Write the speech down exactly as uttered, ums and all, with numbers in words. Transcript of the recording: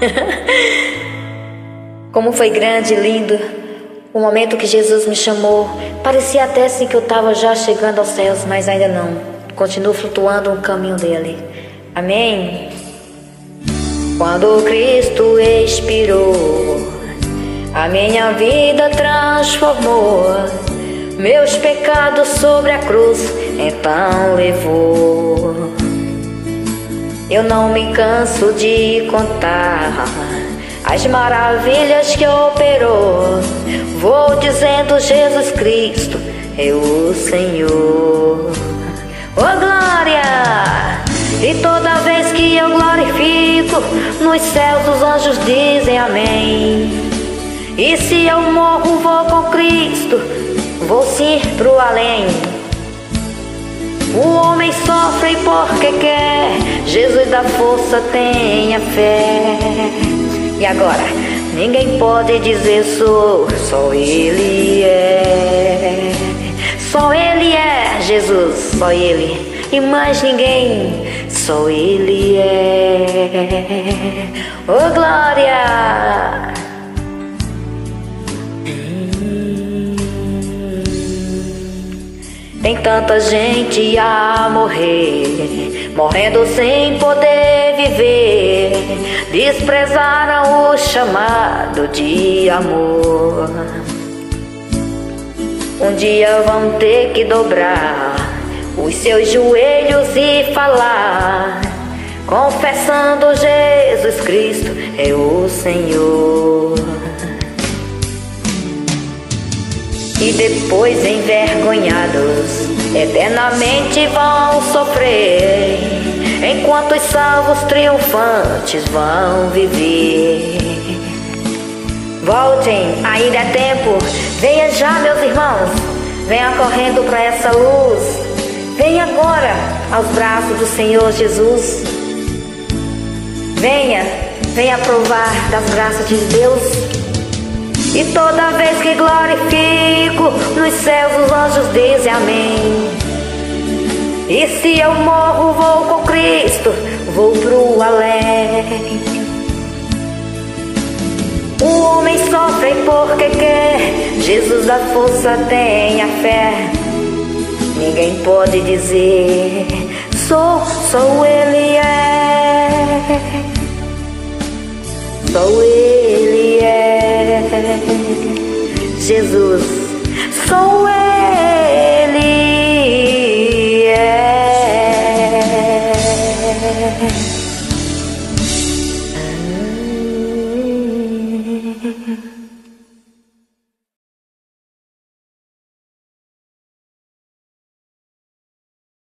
Como foi grande e lindo o momento que Jesus me chamou. Parecia até assim que eu estava já chegando aos céus, mas ainda não. Continuo flutuando no caminho dele. Amém? Quando Cristo expirou, a minha vida transformou, meus pecados sobre a cruz então levou. Eu não me canso de contar as maravilhas que operou. Vou dizendo: Jesus Cristo é o Senhor. Oh glória! E toda vez que eu glorifico, nos céus os anjos dizem amém. E se eu morro, vou com Cristo, vou sim pro além. O homem sofre porque quer, Jesus dá força, tenha fé. E agora? Ninguém pode dizer sou, só Ele é. Só Ele é, Jesus, só Ele. E mais ninguém, só Ele é. Oh glória! Tem tanta gente a morrer, morrendo sem poder viver. Desprezaram o chamado de amor. Um dia vão ter que dobrar os seus joelhos e falar, confessando: Jesus Cristo é o Senhor. E depois, envergonhados, eternamente vão sofrer, enquanto os salvos triunfantes vão viver. Voltem, ainda é tempo. Venha já, meus irmãos. Venha correndo para essa luz. Venha agora aos braços do Senhor Jesus. Venha, venha provar das graças de Deus. E toda vez que glorifico, nos céus os anjos dizem amém. E se eu morro, vou com Cristo, vou pro além. O homem sofre porque quer, Jesus dá força, tenha fé. Ninguém pode dizer sou, só Ele é. Só Ele é. Jesus, sou Ele.